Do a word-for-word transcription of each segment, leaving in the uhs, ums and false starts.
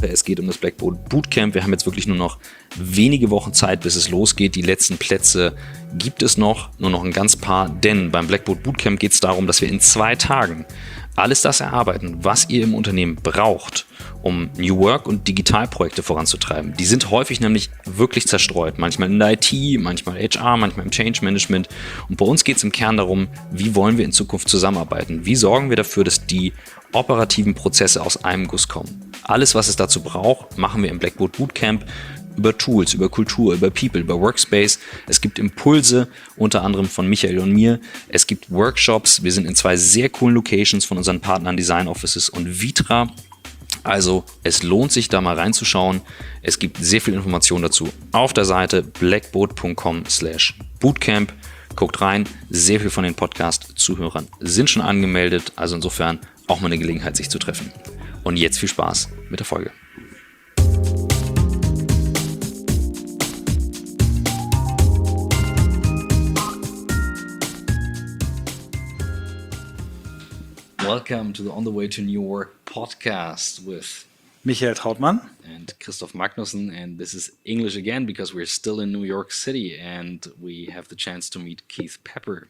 Sache. Es geht um das Blackboard Bootcamp. Wir haben jetzt wirklich nur noch wenige Wochen Zeit, bis es losgeht. Die letzten Plätze gibt es noch, nur noch ein ganz paar. Denn beim Blackboard Bootcamp geht es darum, dass wir in zwei Tagen alles das erarbeiten, was ihr im Unternehmen braucht, um New Work und Digitalprojekte voranzutreiben. Die sind häufig nämlich wirklich zerstreut. Manchmal in der I T, manchmal H R, manchmal im Change Management. Und bei uns geht es im Kern darum, wie wollen wir in Zukunft zusammenarbeiten? Wie sorgen wir dafür, dass die operativen Prozesse aus einem Guss kommen? Alles, was es dazu braucht, machen wir im Blackboard Bootcamp über Tools, über Kultur, über People, über Workspace. Es gibt Impulse, unter anderem von Michael und mir. Es gibt Workshops. Wir sind in zwei sehr coolen Locations von unseren Partnern Design Offices und Vitra. Also es lohnt sich, da mal reinzuschauen. Es gibt sehr viel Information dazu auf der Seite blackboard punkt com slash bootcamp. Guckt rein, sehr viel von den Podcast-Zuhörern sind schon angemeldet. Also insofern auch mal eine Gelegenheit, sich zu treffen. Und jetzt viel Spaß mit der Folge. Welcome to the On the Way to New Work podcast with Michael Trautmann and Christoph Magnussen. And this is English again because we're still in New York City and we have the chance to meet Keith Pepper,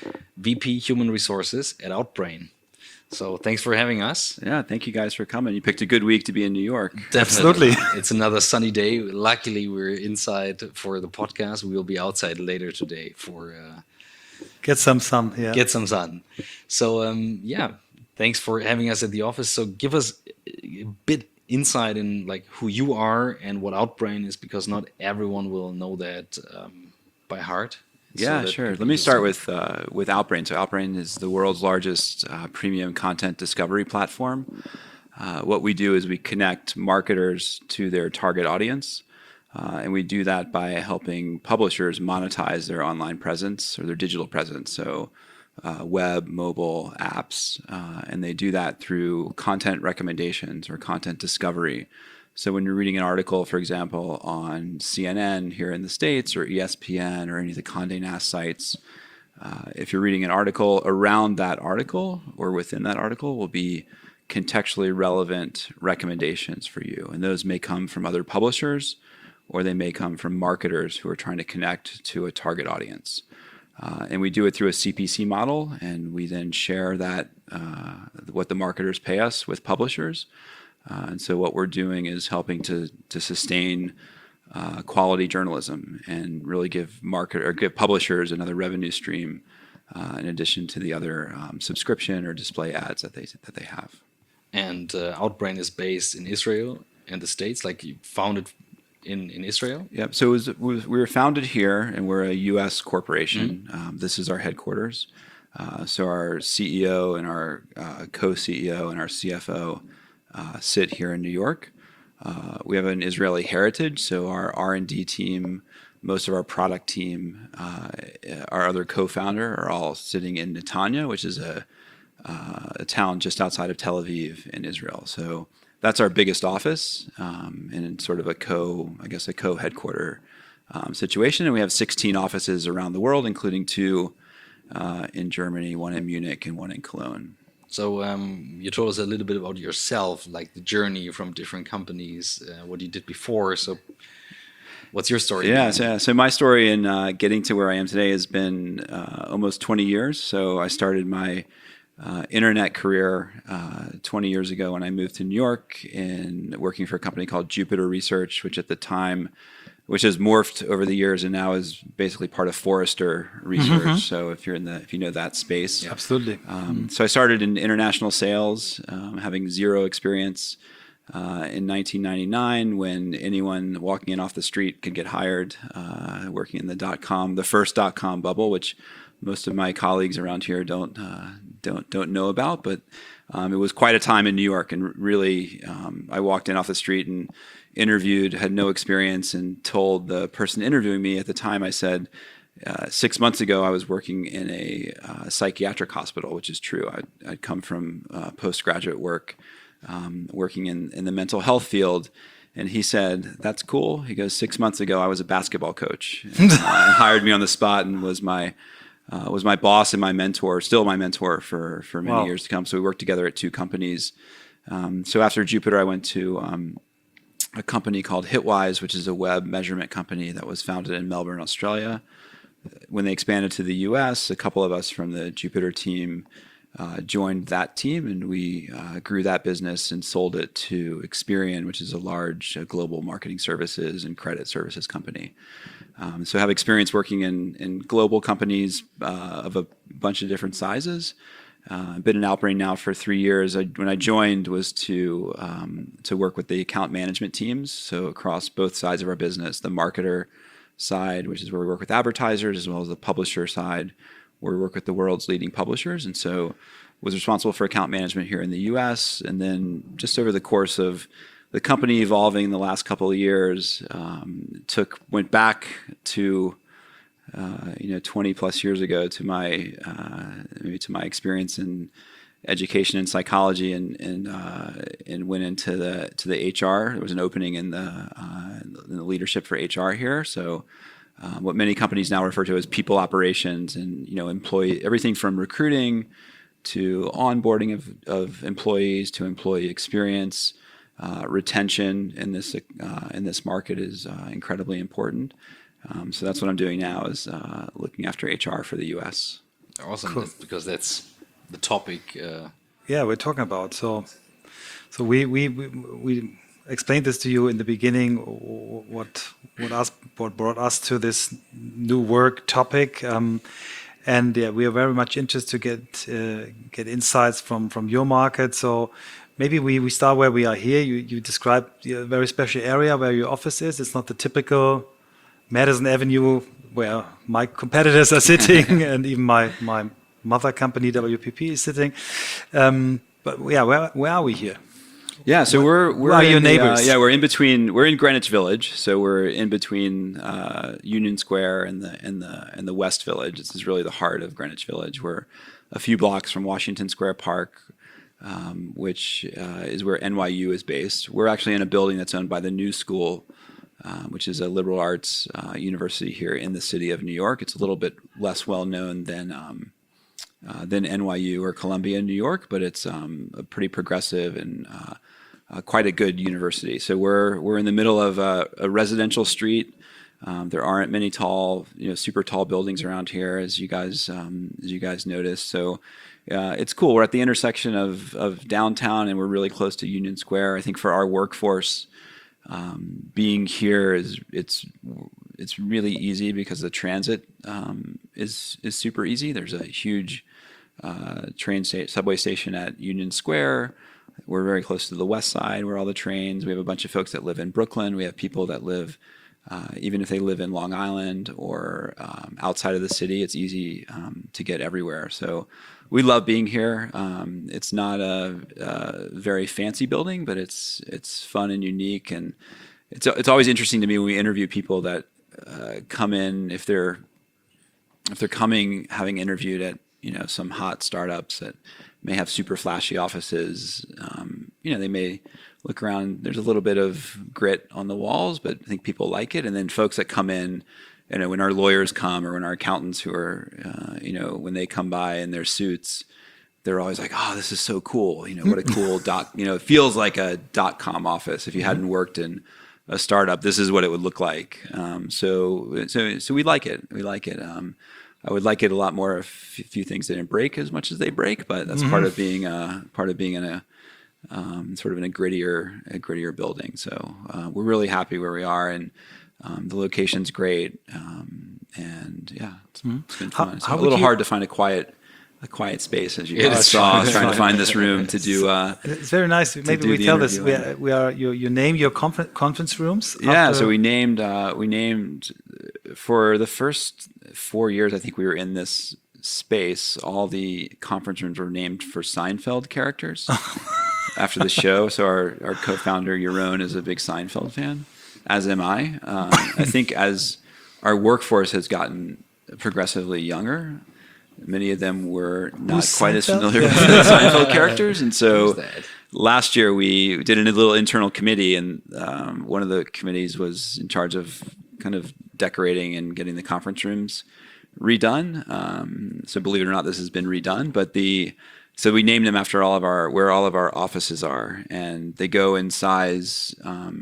V P Human Resources at Outbrain. So thanks for having us. Yeah, thank you guys for coming. You picked a good week to be in New York. Definitely. Absolutely. It's another sunny day. Luckily, we're inside for the podcast. We will be outside later today for uh, get some sun. Yeah. Get some sun. So um, yeah. Thanks for having us at the office. So give us a bit insight in like who you are and what Outbrain is, because not everyone will know that um, by heart. Yeah, so sure. Let me start with uh, with Outbrain. So Outbrain is the world's largest uh, premium content discovery platform. Uh, what we do is we connect marketers to their target audience, uh, and we do that by helping publishers monetize their online presence or their digital presence. So Uh, web, mobile apps, uh, and they do that through content recommendations or content discovery. So when you're reading an article, for example, on C N N here in the States or E S P N or any of the Condé Nast sites, uh, if you're reading an article, around that article or within that article will be contextually relevant recommendations for you. And those may come from other publishers or they may come from marketers who are trying to connect to a target audience. Uh, and we do it through a C P C model, and we then share that, uh, what the marketers pay us with publishers. Uh, and so what we're doing is helping to to sustain uh, quality journalism and really give market or give publishers another revenue stream uh, in addition to the other um, subscription or display ads that they that they have. And uh, Outbrain is based in Israel and the States, like you founded in, in Israel? Yep. So it was, we were founded here, and we're a U S corporation. Mm-hmm. Um, this is our headquarters. Uh, so our C E O and our uh, co-C E O and our C F O uh, sit here in New York. Uh, we have an Israeli heritage, so our R and D team, most of our product team, uh, our other co-founder are all sitting in Netanya, which is a, uh, a town just outside of Tel Aviv in Israel. So that's our biggest office, um, and sort of a co, I guess, a co-headquarter um, situation. And we have sixteen offices around the world, including two uh, in Germany, one in Munich, and one in Cologne. So um, you told us a little bit about yourself, like the journey from different companies, uh, what you did before. So what's your story? Yeah, so, so my story in uh, getting to where I am today has been uh, almost twenty years. So I started my Uh, internet career uh, twenty years ago when I moved to New York and working for a company called Jupiter Research, which at the time, which has morphed over the years and now is basically part of Forrester Research. Mm-hmm. So if you're in the, if you know that space, yeah, absolutely. Um, mm-hmm. So I started in international sales, um, having zero experience uh, in nineteen ninety-nine when anyone walking in off the street could get hired, uh, working in the dot com, the first dot com bubble, which most of my colleagues around here don't uh, don't don't know about, but um, it was quite a time in New York. And really, um, I walked in off the street and interviewed, had no experience, and told the person interviewing me at the time, I said, uh, six months ago I was working in a uh, psychiatric hospital, which is true. I'd, I'd come from uh, postgraduate work, um, working in, in the mental health field. And he said, "That's cool." He goes, six months ago I was a basketball coach. And, uh, hired me on the spot and was my Uh, was my boss and my mentor, still my mentor for, for many wow. years to come. So we worked together at two companies. Um, so after Jupiter, I went to um, a company called Hitwise, which is a web measurement company that was founded in Melbourne, Australia. When they expanded to the U S, a couple of us from the Jupiter team uh, joined that team, and we uh, grew that business and sold it to Experian, which is a large uh, global marketing services and credit services company. Um, so I have experience working in, in global companies uh, of a bunch of different sizes. Uh, I've been in Outbrain now for three years. I, when I joined was to um, to work with the account management teams, so across both sides of our business, the marketer side, which is where we work with advertisers, as well as the publisher side, where we work with the world's leading publishers. And so was responsible for account management here in the U S. And then just over the course of the company evolving in the last couple of years, um, took went back to uh, you know twenty plus years ago to my uh, maybe to my experience in education and psychology, and and uh, and went into the to the H R. There was an opening in the uh, in the leadership for H R here. So um, what many companies now refer to as people operations, and you know employee everything from recruiting to onboarding of, of employees to employee experience. Uh, retention in this uh, in this market is uh, incredibly important. Um, so that's what I'm doing now, is uh, looking after H R for the U S. Awesome, Cool. that's because that's the topic. Uh, Yeah, we're talking about. So, so we we we, we explained this to you in the beginning. What what us what brought us to this new work topic, um, and yeah, we are very much interested to get uh, get insights from from your market. So. Maybe we, we start where we are here. You you described a very special area where your office is. It's not the typical Madison Avenue where my competitors are sitting and even my, my mother company, W P P, is sitting. Um, but yeah, where, where are we here? Yeah, so we're we're are in your the, neighbors? Uh, yeah, we're in between. We're in Greenwich Village, so we're in between uh, Union Square and the and the and the West Village. This is really the heart of Greenwich Village. We're a few blocks from Washington Square Park, Um, which uh, is where N Y U is based. We're actually in a building that's owned by the New School, uh, which is a liberal arts uh, university here in the city of New York. It's a little bit less well known than um, uh, than N Y U or Columbia in New York, but it's um, a pretty progressive and uh, uh, quite a good university. So we're we're in the middle of a, a residential street. Um, there aren't many tall, you know, super tall buildings around here, as you guys um, as you guys noticed. So. Uh, it's cool. We're at the intersection of, of downtown, and we're really close to Union Square. I think for our workforce, um, being here is it's it's really easy because the transit um, is is super easy. There's a huge uh, train sta- subway station at Union Square. We're very close to the West Side, where all the trains. We have a bunch of folks that live in Brooklyn. We have people that live. Uh, even if they live in Long Island or um, outside of the city, it's easy um, to get everywhere. So we love being here. Um, it's not a, a very fancy building, but it's it's fun and unique, and it's it's always interesting to me when we interview people that uh, come in if they're if they're coming having interviewed at you know some hot startups that may have super flashy offices. Um, you know, they may look around. There's a little bit of grit on the walls, but I think people like it. And then folks that come in, you know, when our lawyers come or when our accountants who are, uh, you know, when they come by in their suits, they're always like, "Oh, this is so cool! You know, what a cool dot. You know, it feels like a dot com office. If you hadn't worked in a startup, this is what it would look like." Um, so, so, so we like it. We like it. Um, I would like it a lot more if a few things didn't break as much as they break, but that's mm-hmm. part of being a part of being in a um, sort of in a grittier a grittier building. So uh, we're really happy where we are, and um, the location's great. Um, and yeah, it's, mm-hmm. it's been fun. How, it's how a little hard to find a quiet a quiet space, as you guys saw. I was trying to find this room to do. Uh, it's very nice. Maybe we tell this. We are, we are you, you name your confer- conference rooms. Yeah. So we named uh, we named for the first four years. I think we were in this space. All the conference rooms were named for Seinfeld characters after the show. So our our co-founder Yaron is a big Seinfeld fan, as am I. Um, I think as our workforce has gotten progressively younger, many of them were not Who's quite Seinfeld? As familiar with the Seinfeld characters. And so last year we did a little internal committee, and um, one of the committees was in charge of kind of decorating and getting the conference rooms redone. Um, so believe it or not, this has been redone. But the so we named them after all of our where all of our offices are, and they go in size um,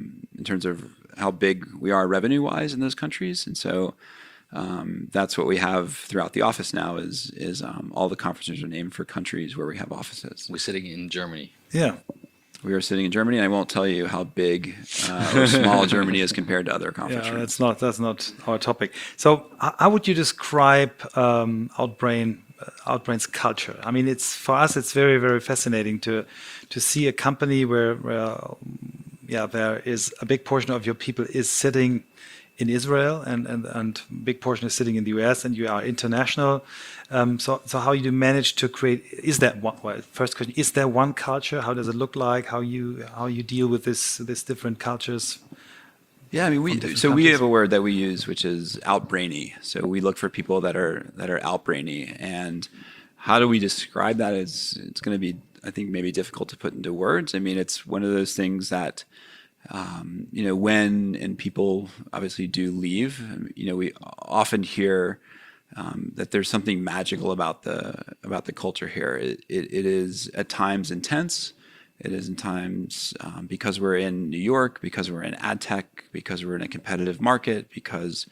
in terms of how big we are revenue-wise in those countries. And so um, that's what we have throughout the office now is, is um, all the conferences are named for countries where we have offices. We're sitting in Germany. Yeah. We are sitting in Germany, and I won't tell you how big uh, or small Germany is compared to other conference Yeah, rooms. that's not that's not our topic. So, h- how would you describe um, Outbrain uh, Outbrain's culture? I mean, it's for us, it's very very fascinating to to see a company where, where yeah, there is a big portion of your people is sitting in Israel, and and and big portion is sitting in the U S, and you are international. Um, so, so how you manage to create? Is that one? Well, first question: is there one culture? How does it look like? How you how you deal with this this different cultures? Yeah, I mean, we different so we countries. have a word that we use, which is outbrainy. So we look for people that are that are outbrainy, and how do we describe that? Is it's going to be, I think, maybe difficult to put into words. I mean, it's one of those things that, um, you know, when and people obviously do leave. You know, we often hear um, that there's something magical about the about the culture here. It, it, it is at times intense. It is in times um, because we're in New York, because we're in ad tech, because we're in a competitive market, because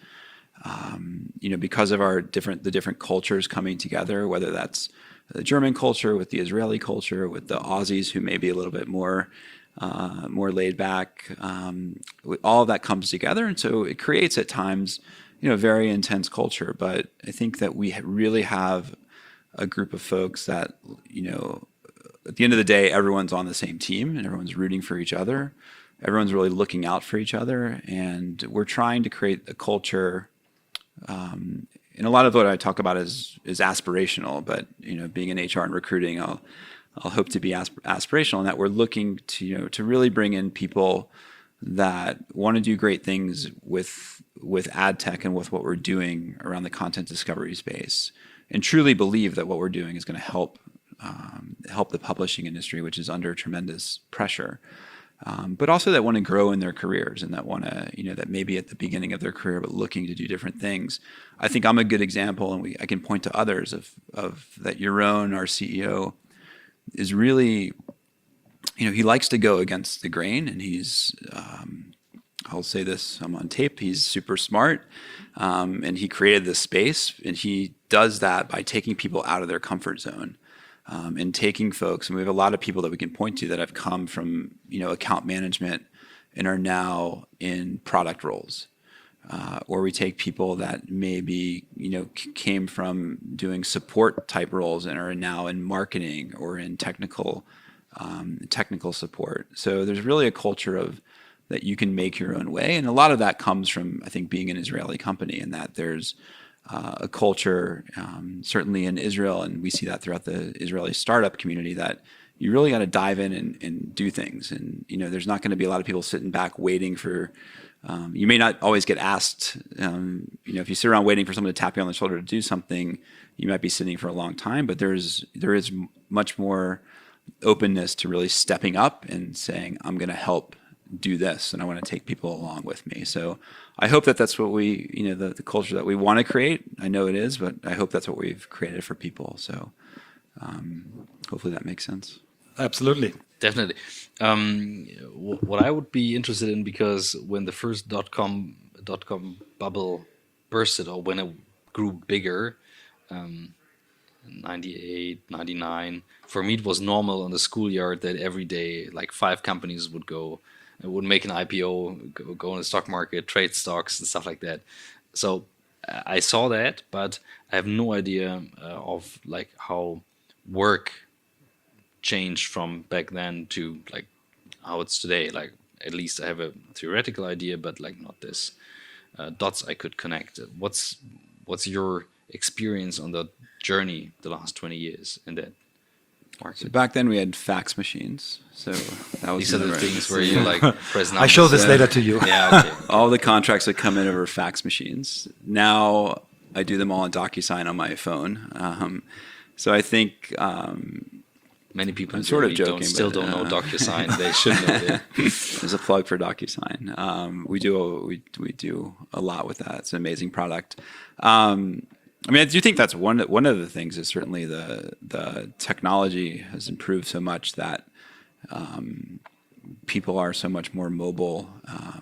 um, you know, because of our different the different cultures coming together, whether that's the German culture with the Israeli culture, with the Aussies who may be a little bit more uh, more laid back. Um, all of that comes together, and so it creates at times, you know, very intense culture. But I think that we really have a group of folks that, you know, at the end of the day, everyone's on the same team and everyone's rooting for each other. Everyone's really looking out for each other, and we're trying to create a culture. Um, and a lot of what I talk about is is aspirational, but you know, being in H R and recruiting, I'll I'll hope to be asp- aspirational in that we're looking to you know to really bring in people that want to do great things with with ad tech and with what we're doing around the content discovery space, and truly believe that what we're doing is going to help. Um, help the publishing industry, which is under tremendous pressure, um, but also that want to grow in their careers and that want to, you know, that maybe at the beginning of their career, but looking to do different things. I think I'm a good example, and we I can point to others of of that. Yaron, our C E O, is really, you know, he likes to go against the grain, and he's, um, I'll say this, I'm on tape. He's super smart, um, and he created this space, and he does that by taking people out of their comfort zone. Um, and taking folks, and we have a lot of people that we can point to that have come from, you know, account management and are now in product roles. Uh, or we take people that maybe, you know, c- came from doing support type roles and are now in marketing or in technical, um, technical support. So there's really a culture of that you can make your own way. And a lot of that comes from, I think, being an Israeli company, and that there's Uh, a culture, um, certainly in Israel, and we see that throughout the Israeli startup community, that you really got to dive in and, and do things. And you know, there's not going to be a lot of people sitting back waiting for. Um, you may not always get asked. Um, you know, if you sit around waiting for someone to tap you on the shoulder to do something, you might be sitting for a long time. But there's there is much more openness to really stepping up and saying, "I'm going to help do this, and I want to take people along with me." So I hope that that's what we, you know, the, the culture that we want to create. I know it is, but I hope that's what we've created for people. So um, hopefully that makes sense. Absolutely. Definitely. Um, wh- what I would be interested in, because when the first dot com dot com bubble bursted, or when it grew bigger, um, ninety-eight, ninety-nine, for me it was normal on the schoolyard that every day like five companies would go. It would make an I P O, go, go in the stock market, trade stocks and stuff like that. So uh, I saw that, but I have no idea uh, of like how work changed from back then to like how it's today. Like at least I have a theoretical idea, but like not this uh, dots I could connect. What's what's your experience on the journey the last twenty years in that market? So back then we had fax machines. So that was These are the never- things where you like press I numbers. show this Yeah. later to you. Yeah, okay. all the contracts that come in over fax machines. Now I do them all on DocuSign on my phone. Um, so I think um, Many people I'm in sort of Germany joking, don't, still but, don't know uh, DocuSign. They should know that. there's a plug for DocuSign. Um, we do we we do a lot with that. It's an amazing product. Um, I mean, I do think that's one one of the things is certainly the the technology has improved so much that um, people are so much more mobile. Um,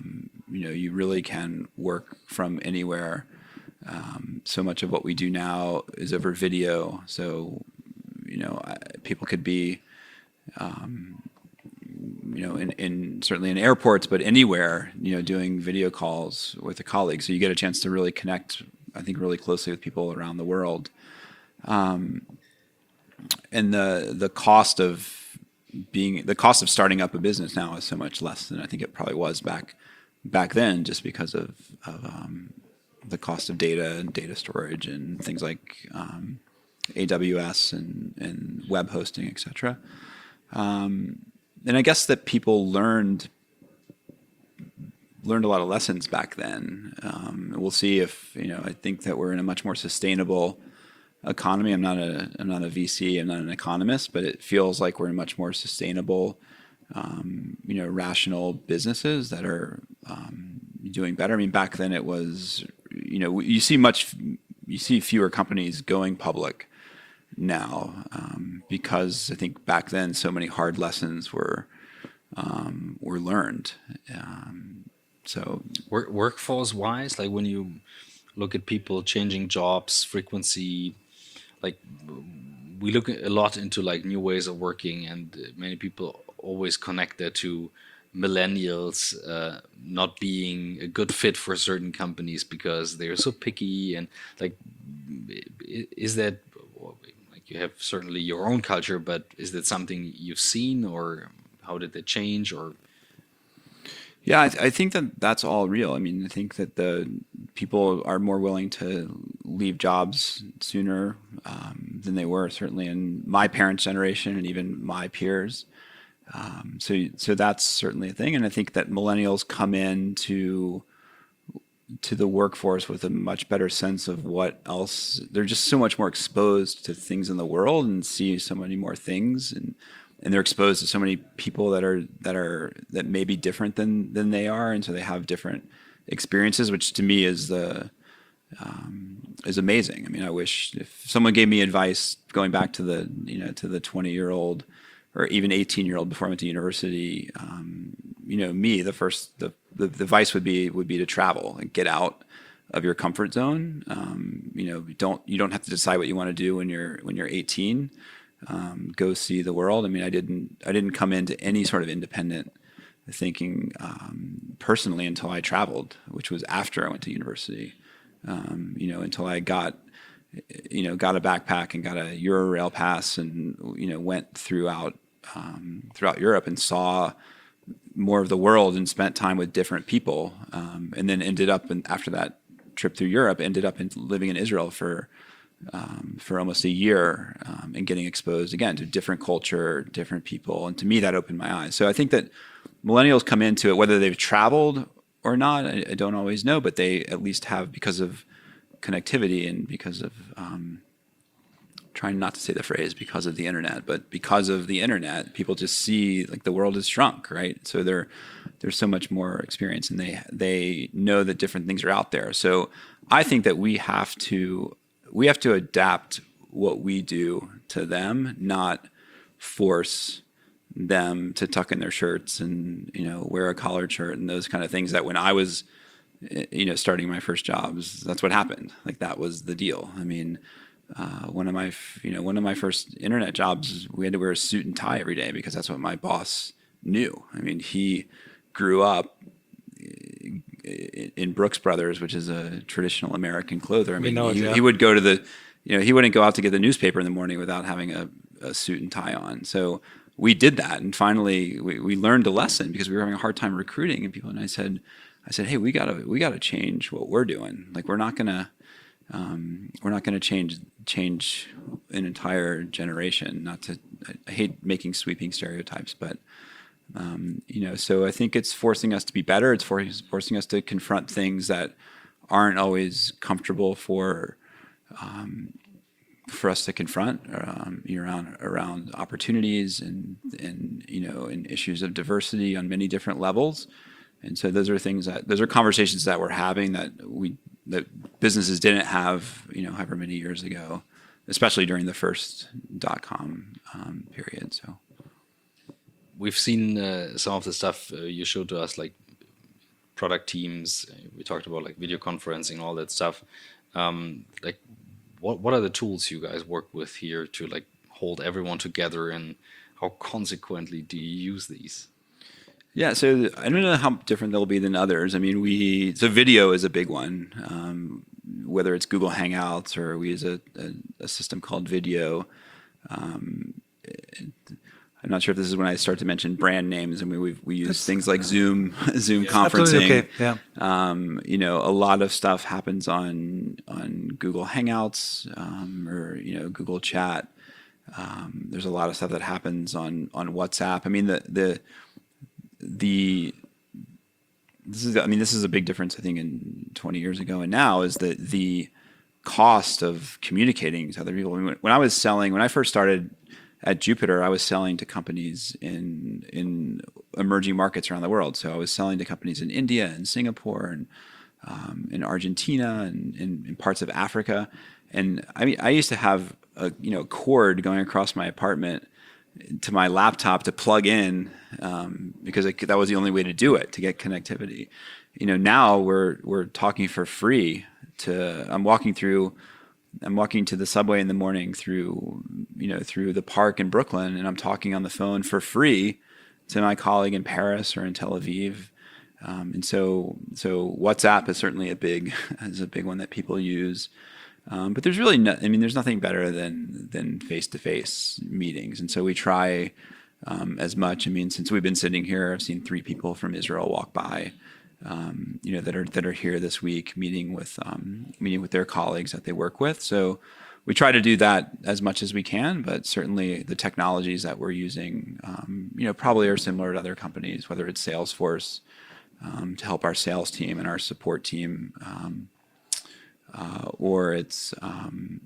you know, you really can work from anywhere. Um, so much of what we do now is over video. So, you know, I, people could be, um, you know, in, in certainly in airports, but anywhere, you know, doing video calls with a colleague. So you get a chance to really connect, I think, really closely with people around the world. Um, and the the cost of being the cost of starting up a business now is so much less than I think it probably was back back then, just because of, of um, the cost of data and data storage and things like um, A W S and, and web hosting, et cetera. Um, and I guess that people learned learned a lot of lessons back then. Um, we'll see if, you know, I think that we're in a much more sustainable economy. I'm not a I'm not a V C. I'm not an economist, but it feels like we're in much more sustainable, um, you know, rational businesses that are um, doing better. I mean, back then it was, you know, you see much, you see fewer companies going public now um, because I think back then so many hard lessons were um, were learned. Um, so Work, workforce wise, like when you look at people changing jobs, frequency, like we look a lot into like new ways of working, and many people always connect that to millennials uh, not being a good fit for certain companies because they're so picky. And like, is that, like, you have certainly your own culture, but is that something you've seen, or how did that change? Or yeah, I, th- I think that that's all real. I mean, I think that the people are more willing to leave jobs sooner um, than they were, certainly in my parents' generation and even my peers. Um, so, so that's certainly a thing. And I think that millennials come into to the workforce with a much better sense of what else. They're just so much more exposed to things in the world and see so many more things, and and they're exposed to so many people that are that are that may be different than than they are, and so they have different experiences, which to me is the um, is amazing. I mean, I wish if someone gave me advice going back to the you know to the twenty year old or even eighteen year old before I went to university, um, you know, me the first the, the the advice would be would be to travel and get out of your comfort zone. Um, you know, don't you don't have to decide what you want to do when you're when you're eighteen. Um, go see the world. I mean, I didn't I didn't come into any sort of independent thinking um, personally until I traveled, which was after I went to university. Um, you know, until I got you know got a backpack and got a Eurail pass, and you know went throughout um, throughout Europe and saw more of the world and spent time with different people, um, and then ended up in, after that trip through Europe, ended up in, living in Israel for. Um, for almost a year um, and getting exposed again to different culture, different people. And to me, that opened my eyes. So I think that millennials come into it, whether they've traveled or not, I, I don't always know, but they at least have, because of connectivity and because of, um, trying not to say the phrase because of the internet, but because of the internet, people just see like the world has shrunk, right? So they're, there's so much more experience, and they, they know that different things are out there. So I think that we have to, we have to adapt what we do to them, not force them to tuck in their shirts and, you know, wear a collared shirt and those kind of things that when I was, you know, starting my first jobs, that's what happened. Like that was the deal. I mean, uh, one of my, you know, one of my first internet jobs, we had to wear a suit and tie every day because that's what my boss knew. I mean, he grew up in Brooks Brothers, which is a traditional American clother. I mean, know it, he, yeah. he would go to the, you know, he wouldn't go out to get the newspaper in the morning without having a, a suit and tie on. So we did that, and finally we, we learned a lesson because we were having a hard time recruiting and people. And I said, I said, hey, we gotta we gotta change what we're doing. Like we're not gonna um, we're not gonna change change an entire generation. Not to I, I hate making sweeping stereotypes, but. Um, you know, so I think it's forcing us to be better. It's for, forcing us to confront things that aren't always comfortable for um, for us to confront um, around around opportunities and and you know, and issues of diversity on many different levels. And so those are things that those are conversations that we're having that we that businesses didn't have, you know, however many years ago, especially during the first dot com um, period. So. we've seen uh, some of the stuff uh, you showed to us, like product teams. We talked about like video conferencing, all that stuff. Um, like, what what are the tools you guys work with here to like hold everyone together, and how consequently do you use these? Yeah, so I don't know how different they'll be than others. I mean, we so video is a big one. Um, whether it's Google Hangouts or we use a, a, a system called Video. Um, it, I'm not sure if this is when I start to mention brand names. I mean, we we use That's, things like Zoom, Zoom yeah, conferencing. Okay. Yeah. Um, you know, a lot of stuff happens on on Google Hangouts um, or you know Google Chat. Um, there's a lot of stuff that happens on on WhatsApp. I mean, the the the this is I mean this is a big difference I think in twenty years ago and now is that the cost of communicating to other people. I mean, when I was selling, when I first started at Jupiter, I was selling to companies in in emerging markets around the world. So I was selling to companies in India and Singapore and um, in Argentina and in, in parts of Africa. And I mean, I used to have a you know cord going across my apartment to my laptop to plug in um, because it, that was the only way to do it, to get connectivity. You know, now we're we're talking for free. To I'm walking through. I'm walking to the subway in the morning through, you know, through the park in Brooklyn, and I'm talking on the phone for free to my colleague in Paris or in Tel Aviv. Um, and so, so WhatsApp is certainly a big, is a big one that people use. Um, but there's really no, I mean, there's nothing better than than face-to-face meetings. And so we try um, as much. I mean, since we've been sitting here, I've seen three people from Israel walk by. Um, you know that are that are here this week, meeting with um, meeting with their colleagues that they work with. So we try to do that as much as we can, but certainly the technologies that we're using, um, you know, probably are similar to other companies, whether it's Salesforce um, to help our sales team and our support team, um, uh, or it's um,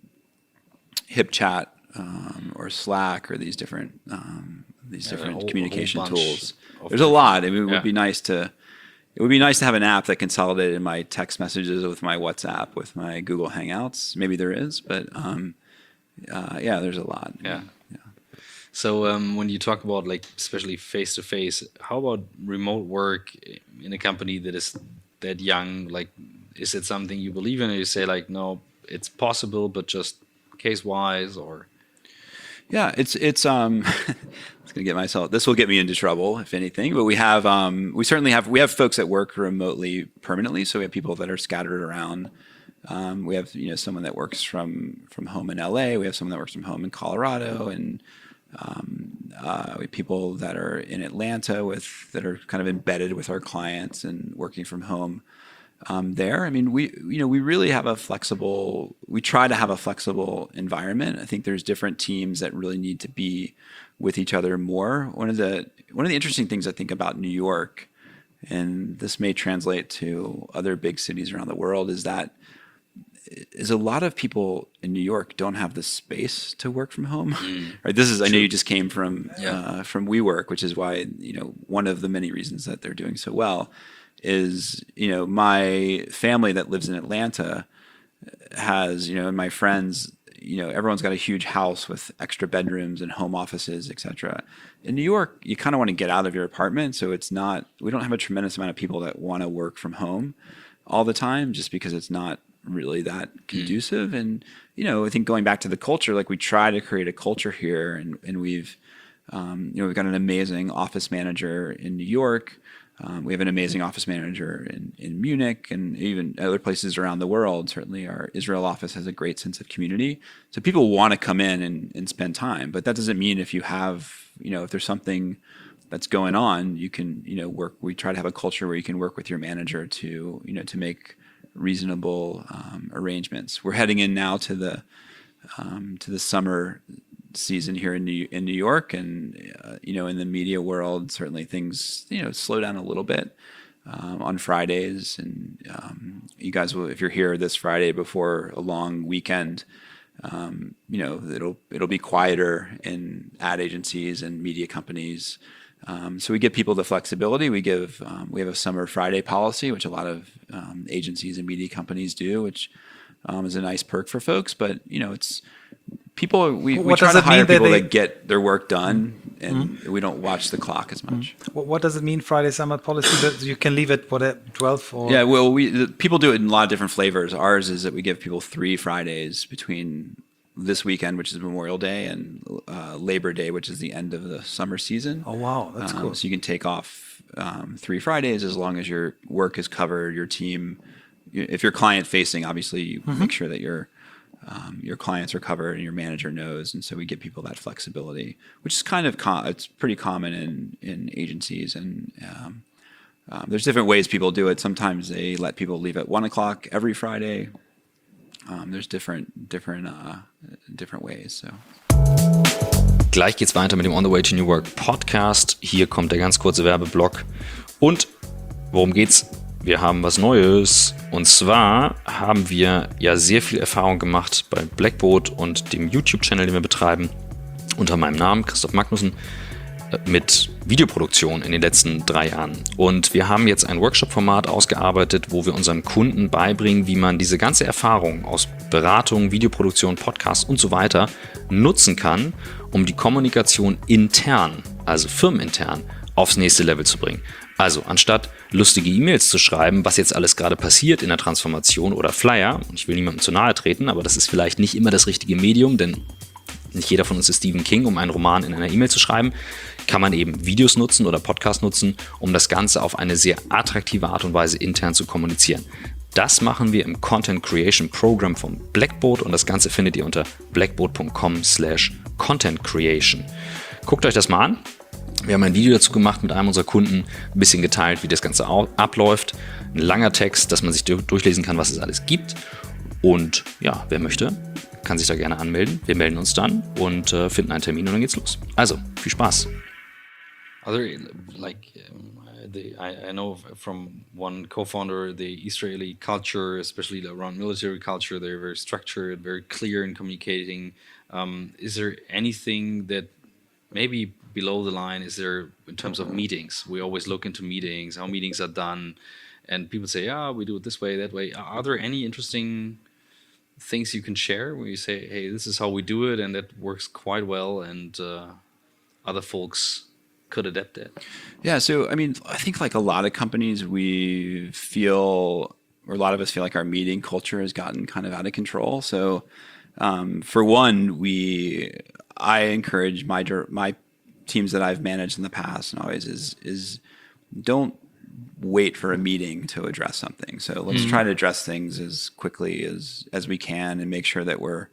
HipChat um, or Slack or these different um, these yeah, different whole, communication tools. There's a lot. I mean, it yeah. would be nice to. It would be nice to have an app that consolidated my text messages with my WhatsApp, with my Google Hangouts. Maybe there is, but um, uh, yeah, there's a lot. Yeah. yeah. So um, when you talk about like especially face to face, how about remote work in a company that is that young? Like, is it something you believe in, or you say like, no, it's possible, but just case wise, or? Yeah, it's it's um, it's gonna get myself. This will get me into trouble, if anything. But we have um, we certainly have we have folks that work remotely permanently. So we have people that are scattered around. Um, we have you know someone that works from from home in L A. We have someone that works from home in Colorado, and um, uh, we have people that are in Atlanta with that are kind of embedded with our clients and working from home. Um, there, I mean, we you know we really have a flexible. We try to have a flexible environment. I think there's different teams that really need to be with each other more. One of the one of the interesting things I think about New York, and this may translate to other big cities around the world, is that is a lot of people in New York don't have the space to work from home. Mm. Right? This is True. I know you just came from yeah. uh, from WeWork, which is why you know one of the many reasons that they're doing so well. Is, you know, my family that lives in Atlanta has, you know, and my friends, you know, everyone's got a huge house with extra bedrooms and home offices, et cetera. In New York, you kind of want to get out of your apartment. So it's not, we don't have a tremendous amount of people that want to work from home all the time just because it's not really that conducive. Mm. And, you know, I think going back to the culture, like we try to create a culture here and, and we've, um, you know, we've got an amazing office manager in New York. Um, we have an amazing office manager in, in Munich and even other places around the world. Certainly our Israel office has a great sense of community. So people want to come in and, and spend time, but that doesn't mean if you have, you know, if there's something that's going on, you can, you know, work, we try to have a culture where you can work with your manager to, you know, to make reasonable um, arrangements. We're heading in now to the, um, to the summer season here in New in New York, and uh, you know, in the media world, certainly things you know slow down a little bit um, on Fridays. And um, you guys will, if you're here this Friday before a long weekend, um, you know, it'll it'll be quieter in ad agencies and media companies. Um, so we give people the flexibility. We give um, we have a summer Friday policy, which a lot of um, agencies and media companies do, which um, as a nice perk for folks. But you know, it's people. We, we What try does to it mean hire that people they- that get their work done, and we don't watch the clock as much. What, what does it mean, Friday summer policy? That you can leave at what at twelve or Yeah, well, we the, people do it in a lot of different flavors. Ours is that we give people three Fridays between this weekend, which is Memorial Day, and uh, Labor Day, which is the end of the summer season. Oh wow, that's Um, cool. So you can take off um, three Fridays as long as your work is covered, your team. you- If you're client facing, obviously you make sure that your um, your clients are covered and your manager knows. And so we give people that flexibility, which is kind of com- it's pretty common in in agencies. And um, um, there's different ways people do it. Sometimes they let people leave at one o'clock every Friday. Um, there's different different uh, different ways. So. Gleich geht's weiter mit dem On the Way to New Work Podcast. Hier kommt der ganz kurze Werbeblock. Und worum geht's? Wir haben was Neues. Und zwar haben wir ja sehr viel Erfahrung gemacht bei Blackboard und dem YouTube-Channel, den wir betreiben, unter meinem Namen, Christoph Magnussen, mit Videoproduktion in den letzten drei Jahren. Und wir haben jetzt ein Workshop-Format ausgearbeitet, wo wir unseren Kunden beibringen, wie man diese ganze Erfahrung aus Beratung, Videoproduktion, Podcast und so weiter nutzen kann, um die Kommunikation intern, also firmenintern, aufs nächste Level zu bringen. Also anstatt lustige E-Mails zu schreiben, was jetzt alles gerade passiert in der Transformation oder Flyer, und ich will niemandem zu nahe treten, aber das ist vielleicht nicht immer das richtige Medium, denn nicht jeder von uns ist Stephen King, um einen Roman in einer E-Mail zu schreiben, kann man eben Videos nutzen oder Podcasts nutzen, um das Ganze auf eine sehr attraktive Art und Weise intern zu kommunizieren. Das machen wir im Content Creation Program vom Blackboard und das Ganze findet ihr unter blackboard punkt com slash content creation. Guckt euch das mal an. Wir haben ein Video dazu gemacht mit einem unserer Kunden, ein bisschen geteilt, wie das Ganze abläuft. Ein langer Text, dass man sich durchlesen kann, was es alles gibt. Und ja, wer möchte, kann sich da gerne anmelden. Wir melden uns dann und äh, finden einen Termin und dann geht's los. Also, viel Spaß. Other like um, the I, I know from one co-founder, the Israeli culture, especially around military culture, they're very structured, very clear in communicating. Um, is there anything that maybe below the line is there in terms of meetings? We always look into meetings, how meetings are done, and people say, "Ah, we do it this way, that way." Are there any interesting things you can share where you say, "Hey, this is how we do it, and that works quite well," and uh, other folks could adapt it? Yeah, so I mean, I think like a lot of companies, we feel, or a lot of us feel like our meeting culture has gotten kind of out of control. So, um, for one, we, I encourage my dir- my teams that I've managed in the past and always is is don't wait for a meeting to address something. So let's try to address things as quickly as as we can and make sure that we're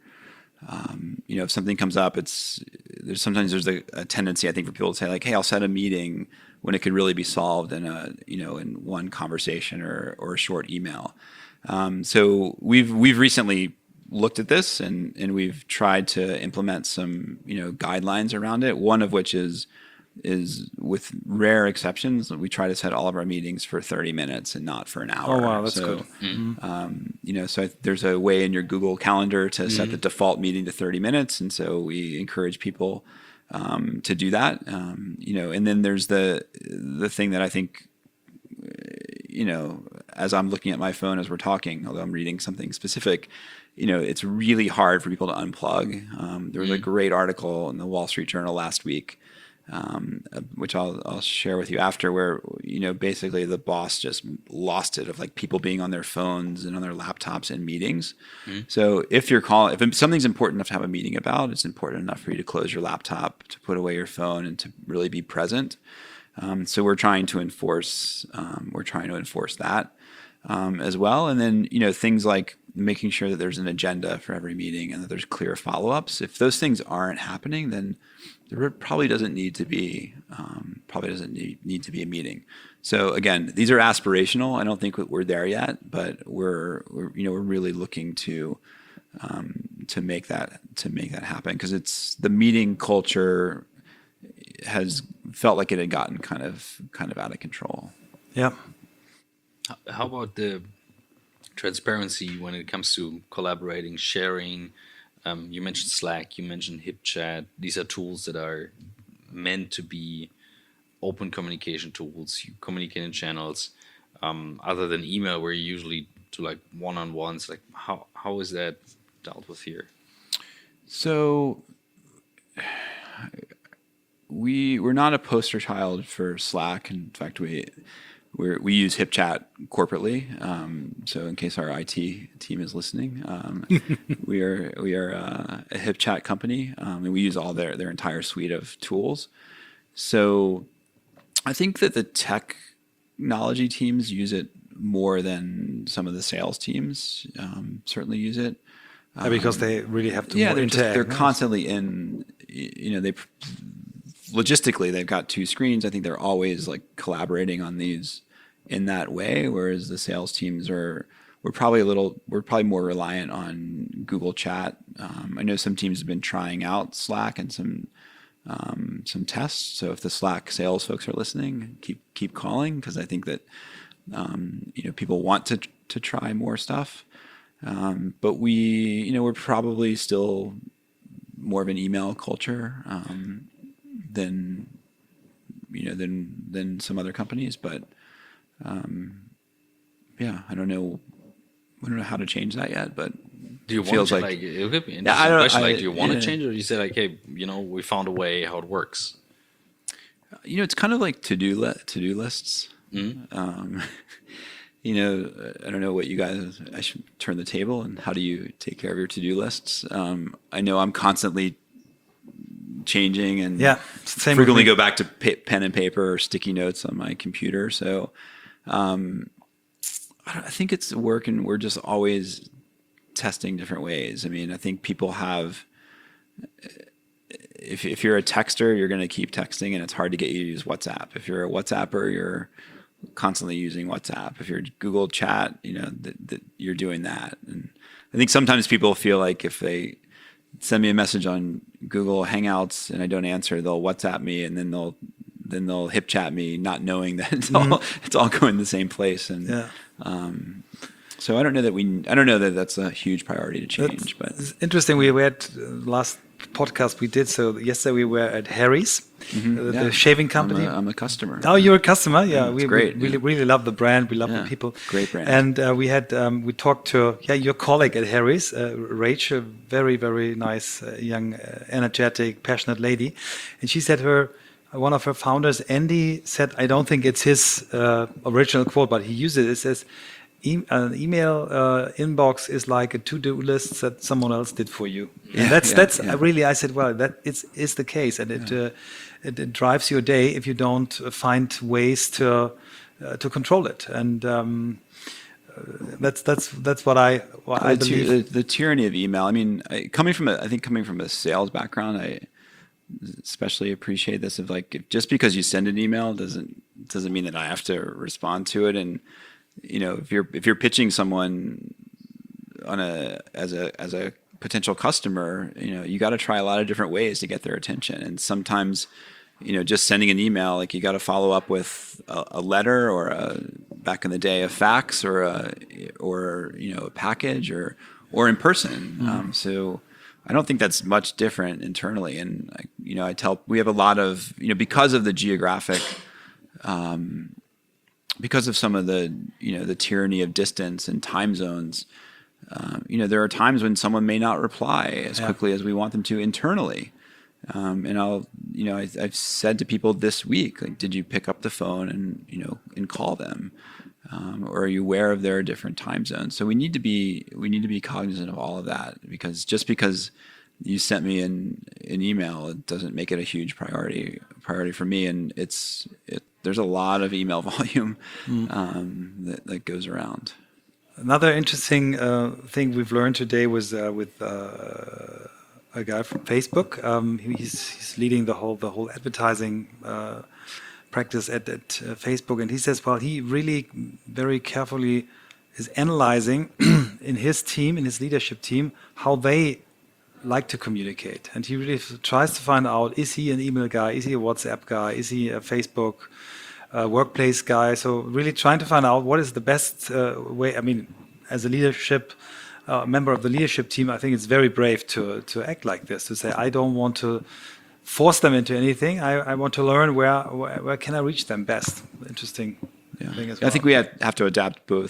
Um, you know, if something comes up, it's there's sometimes there's a, a tendency, I think, for people to say like, "Hey, I'll set a meeting," when it could really be solved in a you know in one conversation or or a short email. Um, so we've we've recently looked at this and and we've tried to implement some you know guidelines around it. One of which is is with rare exceptions, we try to set all of our meetings for thirty minutes and not for an hour. Oh, wow, that's so, good. Um, you know, so I, there's a way in your Google Calendar to set the default meeting to thirty minutes, and so we encourage people um, to do that. Um, you know, and then there's the the thing that I think, you know, as I'm looking at my phone as we're talking, although I'm reading something specific, you know, it's really hard for people to unplug. Um, there was a great article in the Wall Street Journal last week, um, which I'll, I'll share with you after, where, you know, basically the boss just lost it of like people being on their phones and on their laptops in meetings. Mm-hmm. So if you're calling, if something's important enough to have a meeting about, it's important enough for you to close your laptop, to put away your phone, and to really be present. Um, so we're trying to enforce, um, we're trying to enforce that um, as well. And then, you know, things like making sure that there's an agenda for every meeting and that there's clear follow-ups. If those things aren't happening, then there probably doesn't need to be, um, probably doesn't need, need to be a meeting. So again, these are aspirational. I don't think we're there yet, but we're, we're you know, we're really looking to, um, to make that, to make that happen. Cause it's the meeting culture has felt like it had gotten kind of kind of out of control. Yeah. How about the transparency when it comes to collaborating, sharing? Um, you mentioned Slack, you mentioned HipChat. These are tools that are meant to be open communication tools. You communicate in channels, um, other than email, where you usually to like one-on-ones? Like how how is that dealt with here? So we we're not a poster child for Slack. In fact, we we we use HipChat corporately. Um, so in case our I T team is listening, um, we are we are uh, a HipChat company, um, and we use all their their entire suite of tools. So I think that the technology teams use it more than some of the sales teams um, certainly use it. Uh, because they really have to Yeah, more they're just, interact, they're right? constantly in. You know, they logistically they've got two screens. I think they're always like collaborating on these in that way. Whereas the sales teams are, we're probably a little, we're probably more reliant on Google Chat. Um, I know some teams have been trying out Slack and some um, some tests. So if the Slack sales folks are listening, keep keep calling, because I think that um, you know, people want to to try more stuff. Um, but we, you know, we're probably still more of an email culture um, than, you know, than than some other companies. But um, yeah, I don't know, I don't know how to change that yet. But Do you it want feels to like, like, it could be an Yeah, I interesting don't- question. I- Like, do you want yeah. to change it, or you say like, hey, you know, we found a way how it works? you know, it's kind of like to do li- to do lists. Mm-hmm. Um, you know, I don't know what you guys. I should turn the table. And how do you take care of your to do lists? Um, I know I'm constantly changing and Yeah, same with frequently me. go back to pa- pen and paper or sticky notes on my computer. So um, I, don't- I think it's working. We're just always testing different ways. I mean, I think people have. If if you're a texter, you're going to keep texting, and it's hard to get you to use WhatsApp. If you're a WhatsApper, you're constantly using WhatsApp. If you're Google Chat, you know that that you're doing that. And I think sometimes people feel like if they send me a message on Google Hangouts and I don't answer, they'll WhatsApp me, and then they'll then they'll hip chat me, not knowing that it's all it's all going to the same place. And Yeah. um, so I don't know that we I don't know that that's a huge priority to change. But It's interesting. We were at uh, last podcast we did. So yesterday we were at Harry's, uh, the, yeah, the shaving company. I'm a, I'm a customer. Oh, you're a customer. Yeah, it's we, great, we really yeah. really love the brand. We love Yeah, the people. great brand. And uh, we had um, we talked to yeah your colleague at Harry's, uh, Rachel, very very nice, uh, young, uh, energetic, passionate lady, and she said her. One of her founders, Andy, said, I don't think it's his uh, original quote, but he used it. It says, e- an email uh, inbox is like a to-do list that someone else did for you. Yeah, and that's yeah, that's yeah. uh, really. I said, well, that is is the case, and it, uh, it it drives your day if you don't uh, find ways to uh, to control it. And um, uh, that's that's that's what I what I the, ty- believe. the, the tyranny of email. I mean, I, coming from a, I think coming from a sales background, I especially appreciate this. Of like, if, just because you send an email doesn't doesn't mean that I have to respond to it. And you know, if you're if you're pitching someone on a as a as a potential customer, you know, you got to try a lot of different ways to get their attention. And sometimes, you know, just sending an email, like you got to follow up with a, a letter or a, back in the day, a fax or a, or, you know, a package or, or in person. Mm-hmm. Um, so I don't think that's much different internally. And, I, you know, I tell, we have a lot of, you know, because of the geographic, um, because of some of the, you know, the tyranny of distance and time zones, um, you know, there are times when someone may not reply as Yeah. quickly as we want them to internally. Um, and I'll, you know, I, I've said to people this week, like, did you pick up the phone and, you know, and call them? Um, or are you aware of their different time zones? So we need to be, we need to be cognizant of all of that, because just because you sent me an, an email, it doesn't make it a huge priority, priority for me. And it's, it, there's a lot of email volume, Mm. um, that, that goes around. Another interesting uh, thing we've learned today was uh, with uh, a guy from Facebook. Um, he- he's, he's leading the whole the whole advertising uh, practice at, at uh, Facebook, and he says, well, he really very carefully is analyzing in his team, in his leadership team, how they like to communicate, and he really f- tries to find out: is he an email guy? Is he a WhatsApp guy? Is he a Facebook uh, workplace guy? So really trying to find out what is the best uh, way. I mean, as a leadership uh, member of the leadership team, I think it's very brave to to act like this, to say, I don't want to force them into anything. I, I want to learn where, where where can I reach them best. Interesting Yeah. thing as I well. think we have, have to adapt both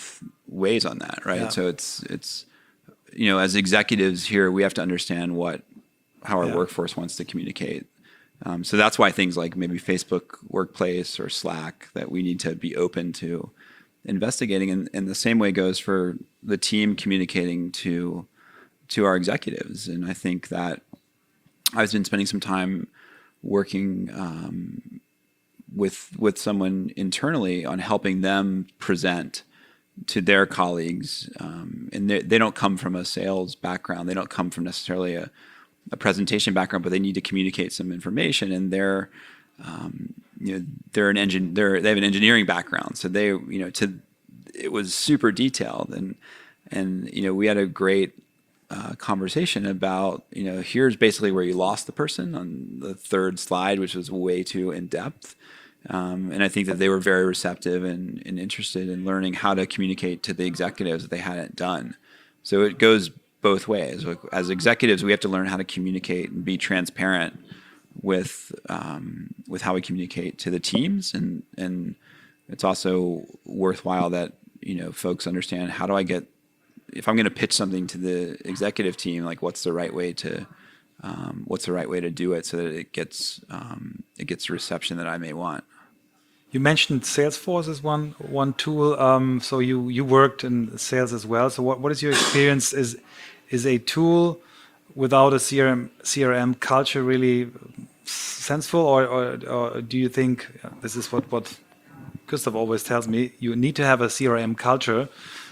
ways on that, right? Yeah. So it's it's you know, as executives here, we have to understand what how our Yeah. workforce wants to communicate. Um, so that's why things like maybe Facebook Workplace or Slack, that we need to be open to investigating. And, and the same way goes for the team communicating to to our executives. And I think that I've been spending some time working um, with with someone internally on helping them present to their colleagues, um, and they, they don't come from a sales background. They don't come from necessarily a, a presentation background, but they need to communicate some information. And they're, um, you know, they're an engine. They're they have an engineering background, so they, you know, to it was super detailed, and and you know, we had a great uh, conversation about, you know, here's basically where you lost the person on the third slide, which was way too in depth. Um, and I think that they were very receptive and, and interested in learning how to communicate to the executives that they hadn't done. So it goes both ways. As executives, we have to learn how to communicate and be transparent with um, with how we communicate to the teams, and and it's also worthwhile that, you know, folks understand, how do I get, if I'm going to pitch something to the executive team, like what's the right way to um, what's the right way to do it so that it gets um, it gets the reception that I may want. You mentioned Salesforce as one one tool. Um, so you you worked in sales as well. So what, what is your experience? Is is a tool without a C R M C R M culture really sensible, or, or, or do you think, this is what what Gustav always tells me, you need to have a C R M culture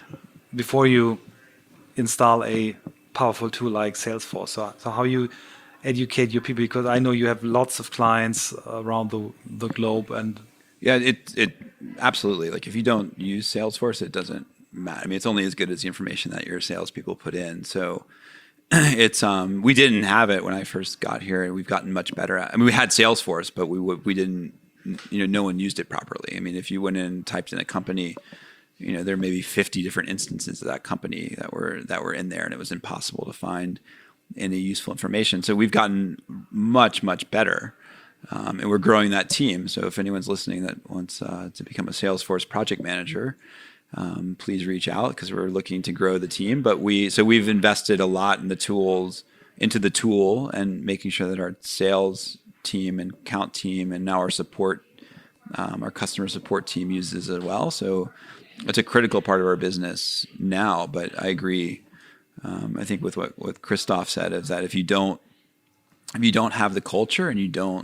before you install a powerful tool like Salesforce? So, so how you educate your people, because I know you have lots of clients around the the globe. And Yeah, it it absolutely. Like, if you don't use Salesforce, it doesn't matter. I mean, it's only as good as the information that your salespeople put in. So it's um we didn't have it when I first got here, and we've gotten much better at. I mean, we had Salesforce, but we we didn't. You know, no one used it properly. I mean, if you went in and typed in a company, you know, there may be fifty different instances of that company that were that were in there, and it was impossible to find any useful information. So we've gotten much much better. Um, and we're growing that team. So if anyone's listening that wants uh, to become a Salesforce project manager, um, please reach out, because we're looking to grow the team. But we so we've invested a lot in the tools, into the tool, and making sure that our sales team and account team, and now our support, um, our customer support team uses it as well. So it's a critical part of our business now. But I agree. Um, I think with what what Christoph said, is that if you don't if you don't have the culture, and you don't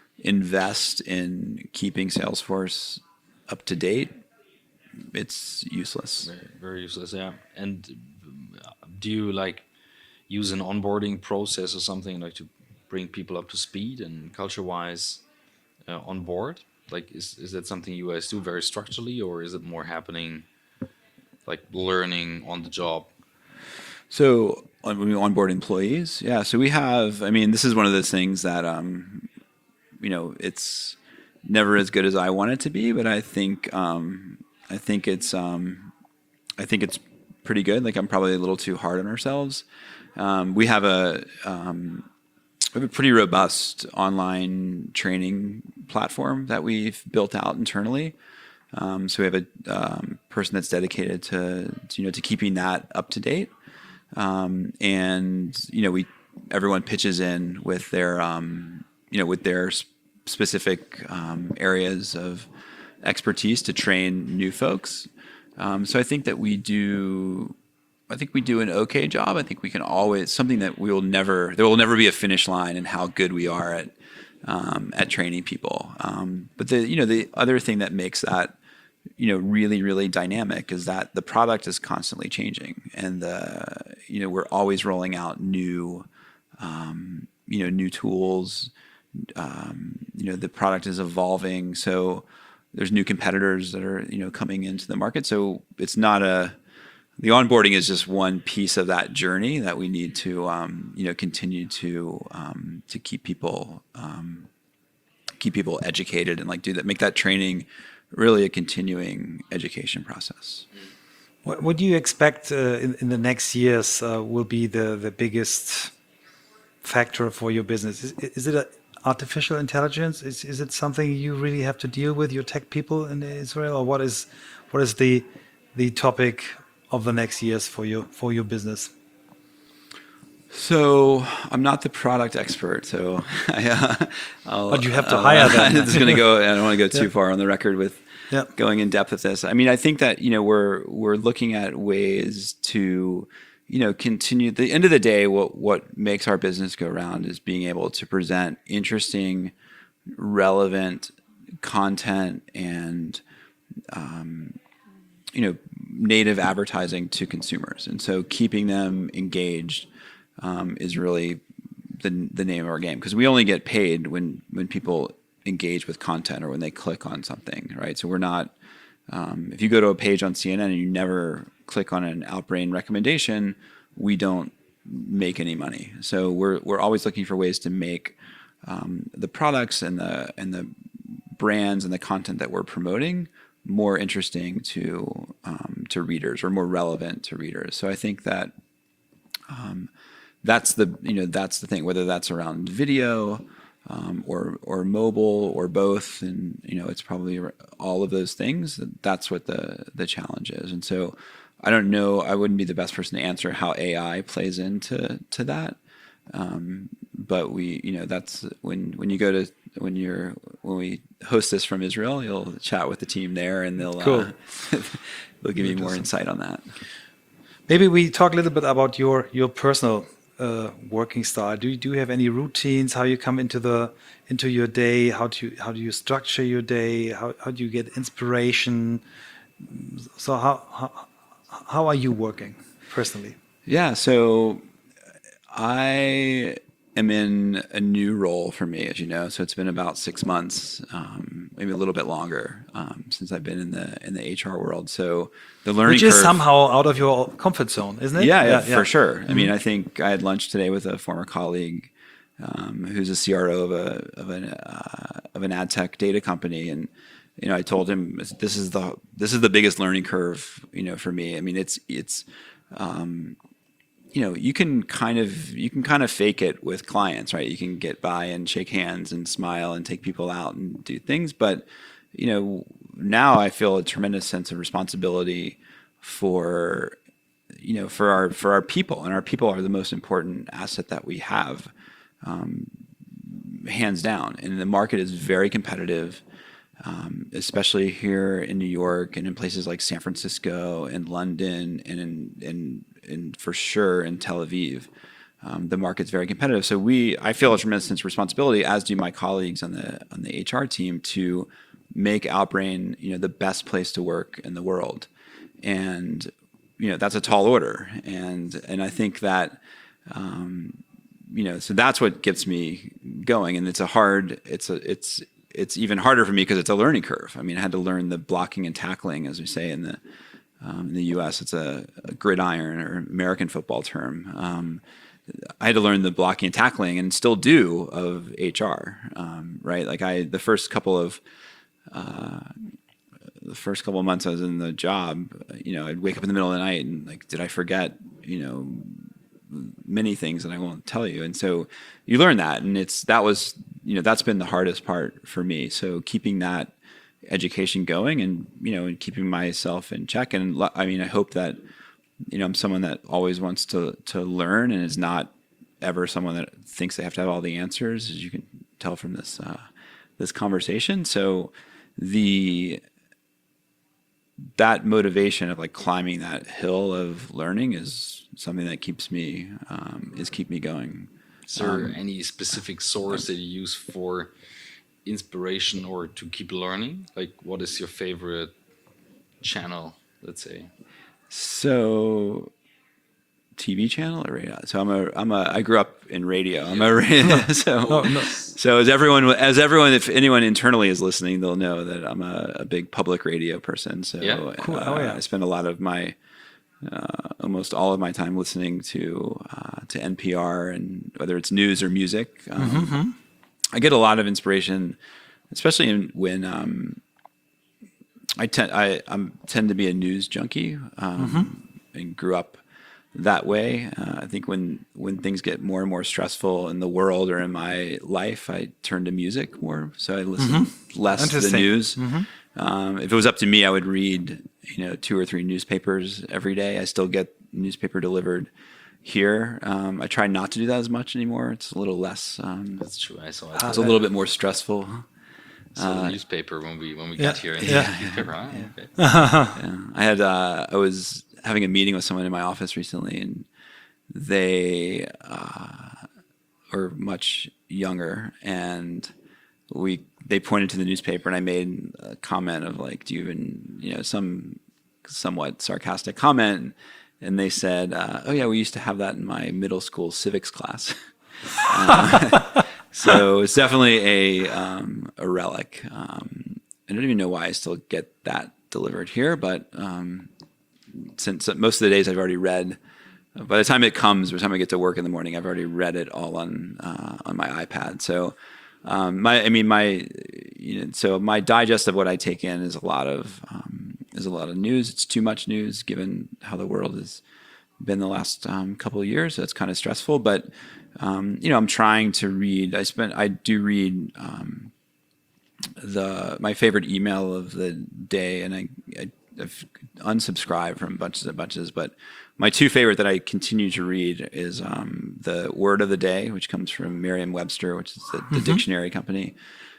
invest in keeping Salesforce up to date, it's useless. Very, very useless, yeah. And do you like use an onboarding process or something, like to bring people up to speed and culture-wise uh, on board? Like, is is that something you guys do very structurally, or is it more happening like learning on the job? So when we onboard employees, yeah. So we have. I mean, this is one of those things that um, you know, it's never as good as I want it to be, but I think um, I think it's um, I think it's pretty good. Like, I'm probably a little too hard on ourselves. Um, we have a um, we have a pretty robust online training platform that we've built out internally. Um, so we have a um, person that's dedicated to, to you know to keeping that up to date, um, and you know we everyone pitches in with their um, you know with their specific um, areas of expertise to train new folks. Um, so I think that we do, I think we do an okay job. I think we can always, something that we will never, there will never be a finish line in how good we are at um, at training people. Um, but the you know the other thing that makes that you know really really dynamic is that the product is constantly changing, and the you know we're always rolling out new um, you know new tools. Um, you know the product is evolving, so there's new competitors that are you know coming into the market. So it's not a the onboarding is just one piece of that journey that we need to um, you know continue to um, to keep people um, keep people educated and like do that, make that training really a continuing education process. what, what do you expect uh, in, in the next years uh, will be the the biggest factor for your business? Is, is it a artificial intelligence? Is is it something you really have to deal with, your tech people in Israel, or what is what is the the topic of the next years for your for your business? So I'm not the product expert, so I, uh, I'll, But you have to I'll, hire uh, them. It's going to go. I don't want to go too Yeah. far on the record with Yeah. going in depth with this. I mean, I think that you know we're we're looking at ways to you know continue. At the end of the day, what what makes our business go round is being able to present interesting, relevant content and um, you know native advertising to consumers, and so keeping them engaged. Um, is really the the name of our game, because we only get paid when when people engage with content or when they click on something, right? So we're not. Um, if you go to a page on C N N and you never click on an Outbrain recommendation, we don't make any money. So we're we're always looking for ways to make um, the products and the and the brands and the content that we're promoting more interesting to um, to readers or more relevant to readers. So I think that. Um, That's the you know that's the thing, whether that's around video um, or or mobile or both, and you know it's probably all of those things. That's what the the challenge is, and so I don't know. I wouldn't be the best person to answer how A I plays into to that, um, but we you know that's when when you go to when you're when we host this from Israel, you'll chat with the team there, and they'll Cool. uh, they'll give you more insight on that. Maybe we talk a little bit about your your personal uh, working style. Do you, do you have any routines? How you come into the into your day? How do you how do you structure your day? How how do you get inspiration? So how how how are you working personally? Yeah, so I am in a new role for me, as you know. So it's been about six months, um, maybe a little bit longer, um, since I've been in the in the H R world. So the learning Which is curve, somehow out of your comfort zone, isn't it? yeah, yeah, for sure. Mm-hmm. I mean, I think I had lunch today with a former colleague um, who's a C R O of a of an uh, of an ad tech data company, and you know, I told him this is the this is the biggest learning curve, you know, for me. I mean, it's it's um, you know, you can kind of you can kind of fake it with clients, right? You can get by and shake hands and smile and take people out and do things, but you know, now I feel a tremendous sense of responsibility for you know for our for our people, and our people are the most important asset that we have, um, hands down. And the market is very competitive, um, especially here in New York and in places like San Francisco and London and in, in, in for sure in Tel Aviv. Um, the market's very competitive. So we, I feel a tremendous sense of responsibility, as do my colleagues on the on the H R team, to make Outbrain, you know, the best place to work in the world. And you know, that's a tall order. And and I think that um, you know, so that's what gets me going. And it's a hard, it's a it's it's even harder for me because it's a learning curve. I mean, I had to learn the blocking and tackling, as we say in the um, in the U S. It's a, a gridiron or American football term. Um, I had to learn the blocking and tackling, and still do, of H R. Um, right, like I the first couple of uh, the first couple of months I was in the job, you know, I'd wake up in the middle of the night and like, did I forget, you know, many things that I won't tell you. And so you learn that, and it's that was you know that's been the hardest part for me. So keeping that education going, and you know, and keeping myself in check. And I mean, I hope that you know I'm someone that always wants to to learn, and is not ever someone that thinks they have to have all the answers, as you can tell from this uh, this conversation. So the that motivation of like climbing that hill of learning is something that keeps me um, is keep me going. Is there Um, any specific source that you use for inspiration or to keep learning? Like, what is your favorite channel, let's say? So, T V channel or radio? So I'm a I'm a I grew up in radio. I'm a radio. So No, no. so as everyone as everyone if anyone internally is listening, they'll know that I'm a, a big public radio person. So Yeah, cool. uh, Oh, yeah. I spend a lot of my uh, almost all of my time listening to uh, to N P R, and whether it's news or music. Um, Mm-hmm. I get a lot of inspiration, especially in, when um, I tend I I'm, tend to be a news junkie, um, Mm-hmm. and grew up that way. Uh, I think when when things get more and more stressful in the world or in my life, I turn to music more. So I listen less to the Interesting. news. Um, if it was up to me, I would read you know, two or three newspapers every day. I still get newspaper delivered here. Um, I try not to do that as much anymore. It's a little less. Um, That's true. I saw it's it. a little bit more stressful. So the newspaper when we when we yeah, got here. yeah. Newspaper, huh? Okay. Yeah. I had uh, I was having a meeting with someone in my office recently, and they uh, were much younger, and we they pointed to the newspaper, and I made a comment of like, "Do you even you know some somewhat sarcastic comment?" And they said, uh, "Oh yeah, we used to have that in my middle school civics class." uh, so it's definitely a um, a relic. Um, I don't even know why I still get that delivered here, but um, since most of the days I've already read. By the time it comes, by the time I get to work in the morning, I've already read it all on uh, on my iPad. So um, my, I mean, my, you know, so my digest of what I take in is a lot of um, is a lot of news. It's too much news given how the world has been the last um, couple of years. So it's kind of stressful. But um, you know, I'm trying to read. I spent. I do read um, the my favorite email of the day, and I, I I've unsubscribed from bunches and bunches, but my two favorite that I continue to read is um, the Word of the Day, which comes from Merriam-Webster, which is the, the mm-hmm. dictionary company.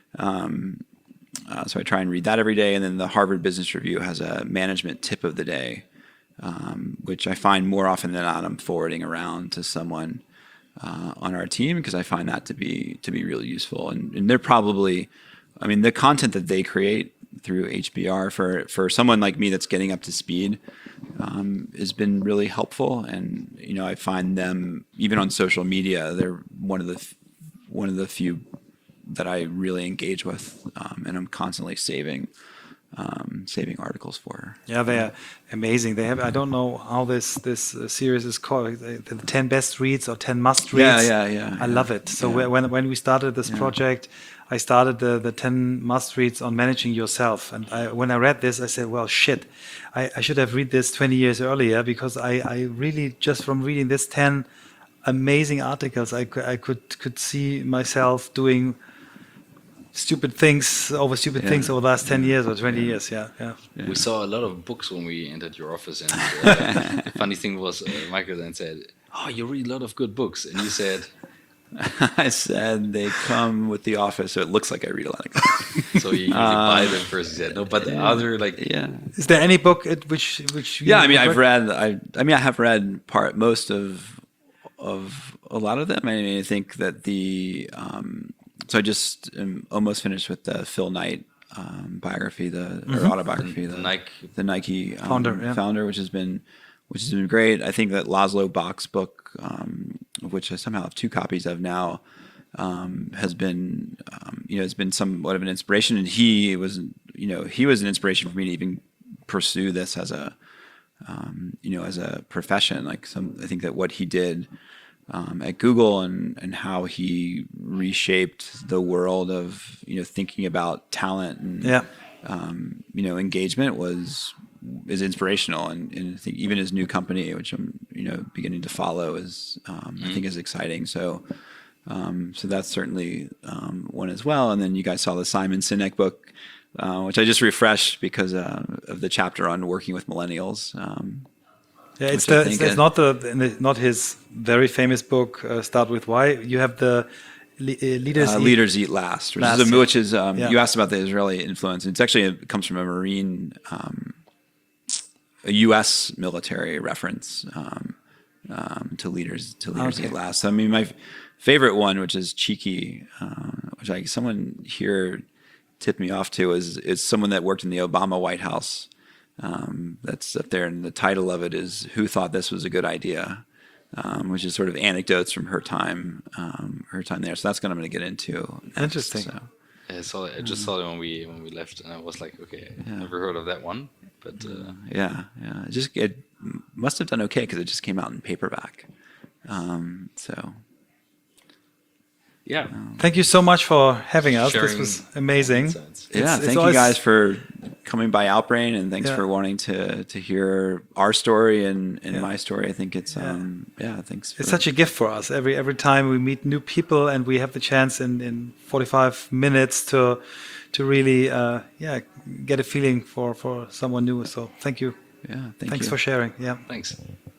Um, uh, so I try and read that every day. And then the Harvard Business Review has a management tip of the day, um, which I find more often than not I'm forwarding around to someone uh, on our team, because I find that to be to be really useful. And, and they're probably, I mean, the content that they create through H B R for for someone like me that's getting up to speed um, has been really helpful. And you know, I find them even on social media, they're one of the one of the few that I really engage with, um, and I'm constantly saving um, saving articles for her. Yeah, they are amazing. They have, I don't know how this this uh, series is called, the, the ten best reads or ten must reads. Yeah, yeah, yeah. I yeah. love it. So yeah. when when we started this yeah. project, I started the, the ten must reads on managing yourself. And I, when I read this, I said, well, shit, I, I should have read this twenty years earlier, because I, I really, just from reading this ten amazing articles, I, I could, could see myself doing stupid things over stupid yeah. things over the last ten years or twenty years. Yeah, yeah. yeah. We saw a lot of books when we entered your office. And uh, the funny thing was, uh, Michael then said, oh, you read a lot of good books. And you said... I said they come with the office, so it looks like I read a lot of books. So you usually uh, buy them first. He said no, but the yeah, other like yeah. Is there any book at which which? You yeah, I mean, I've read. I I mean, I have read part most of of a lot of them. I mean, I think that the um, so I just am almost finished with the Phil Knight um, biography, the mm-hmm. or autobiography, the, the Nike the Nike um, founder, yeah. founder, which has been. which has been great. I think that Laszlo Bock's book, um, which I somehow have two copies of now, um, has been, um, you know, has been somewhat of an inspiration. And he was, you know, he was an inspiration for me to even pursue this as a, um, you know, as a profession. Like some, I think that what he did um, at Google and and how he reshaped the world of, you know, thinking about talent and, yeah. um, you know, engagement was. is inspirational, and, and I think even his new company, which I'm you know beginning to follow, is um, mm. I think is exciting. So, um, so that's certainly um, one as well. And then you guys saw the Simon Sinek book, uh, which I just refreshed because uh, of the chapter on working with millennials. Um, yeah, it's the it's, it's not the not his very famous book. Uh, Start with Why. You have the leaders uh, eat, leaders eat last, which last, is, a, which is um, yeah. you asked about the Israeli influence. It's actually it comes from a Marine. Um, a U S military reference um, um, to leaders to leaders okay. eat last. So, I mean, my f- favorite one, which is cheeky, uh, which I someone here tipped me off to, is is someone that worked in the Obama White House. Um, that's up there, and the title of it is "Who Thought This Was a Good Idea," um, which is sort of anecdotes from her time, um, her time there. So that's what I'm going to get into. Next, Interesting. So. I saw it. I just saw it when we when we left, and I was like, okay, yeah. never heard of that one. But uh, yeah, yeah, it just it must have done okay because it just came out in paperback. Um, so yeah, um, thank you so much for having us. This was amazing. Yeah, it's, thank it's you guys for coming by Outbrain, and thanks Yeah. for wanting to to hear our story and, and Yeah. my story. I think it's Yeah. um yeah, thanks. For, It's such a gift for us. Every every time we meet new people and we have the chance in, in forty-five minutes to to really uh, yeah get a feeling for, for someone new. So thank you. yeah. Thank Thanks you. for sharing. Yeah. Thanks.